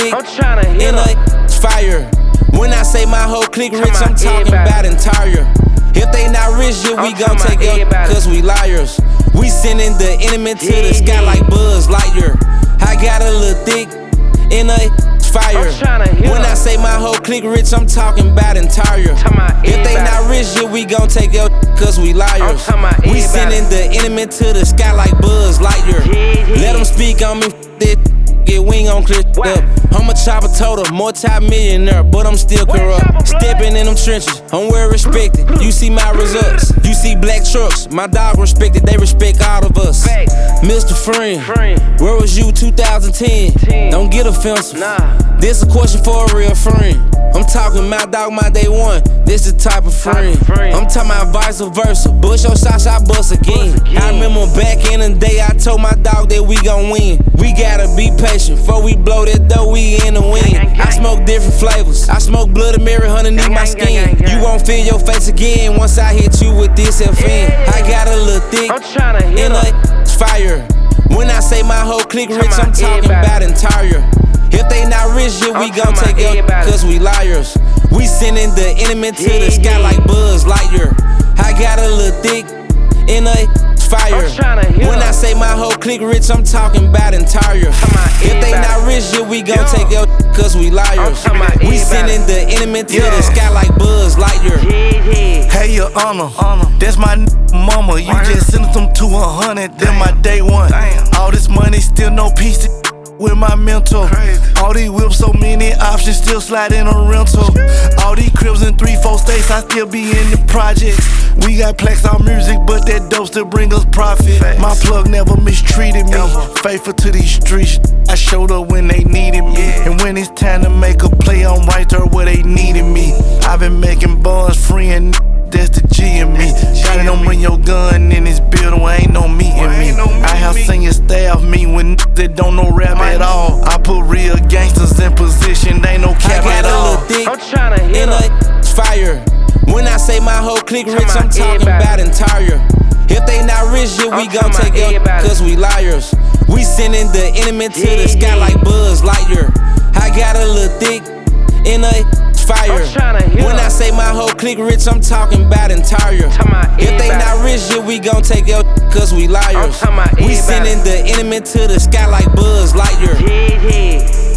thick I'm tryna hit in a fire. When I say my whole clique rich, I'm talking about entire. If they not rich, yeah, we gon' take it, cause we liars. We sending the enemy to the sky like Buzz Lightyear. I got a little thick in a fire. When I say my whole clique rich, I'm talking about entire. If they not rich, yeah, we gon' take it, cause we liars. We sending the enemy to the sky like Buzz Lightyear. Let them speak on me, get wing on clear up. I'm a chopper total, multi-millionaire, but I'm still corrupt. Stepping in them trenches, I'm well respected. You see my results, you see black trucks. My dog respected, they respect all of us. Mr. Friend, where was you 2010? Don't get offensive. This a question for a real friend. I'm talking my dog, my day one. This the type of friend. I'm talking about vice versa. Bush your shots, I bust again. I remember back in the day, I told my dog that we gon' win. We gotta be patient, before we blow that dough, we in the wind. I smoke different flavors. I smoke Bloody Mary underneath my skin. You won't feel your face again once I hit you with this FN. I got a little thick in a fire. When I say my whole clique rich, I'm talking about entire. If they not rich, yeah, we gon' take it, cause we liars. We sending the enemy to the sky like Buzz Lightyear. I got a little thick in a fire. When I say my whole clique rich, I'm talking about entire. If they not rich, yeah, we gon' take it, cause we liars. We sending the enemy to the sky like Buzz Lightyear. Hey, your honor, that's my mama. You just sent them to 100, then my day one. All this money, still no peace with my mental. All these whips, so many options, still slide in a rental. All these cribs in 3-4 states, I still be in the projects. We got plaques on music, but that dope still bring us profit. My plug never mistreated me, faithful to these streets. I showed up when they needed me, and when it's time to make a play, I'm right there where they needed me. I've been making buns free and that's the G in me. Gotta don't bring your gun in this building, ain't no meeting me. I have senior staff meet with that don't know rap at all. I put real gangsters in position, they ain't no cap at all. I'm tryna in a fire. When I say my whole clique rich, I'm talking about entire. If they not rich, yeah, we gon' take it, cause we liars. We sending the enemy to the sky like Buzz Lightyear. I got a little thick in a fire. When I say my whole clique rich, I'm talking about entire. If they not rich, yeah, we gon' take it, cause we liars. We sending the enemy to the sky like Buzz Lightyear.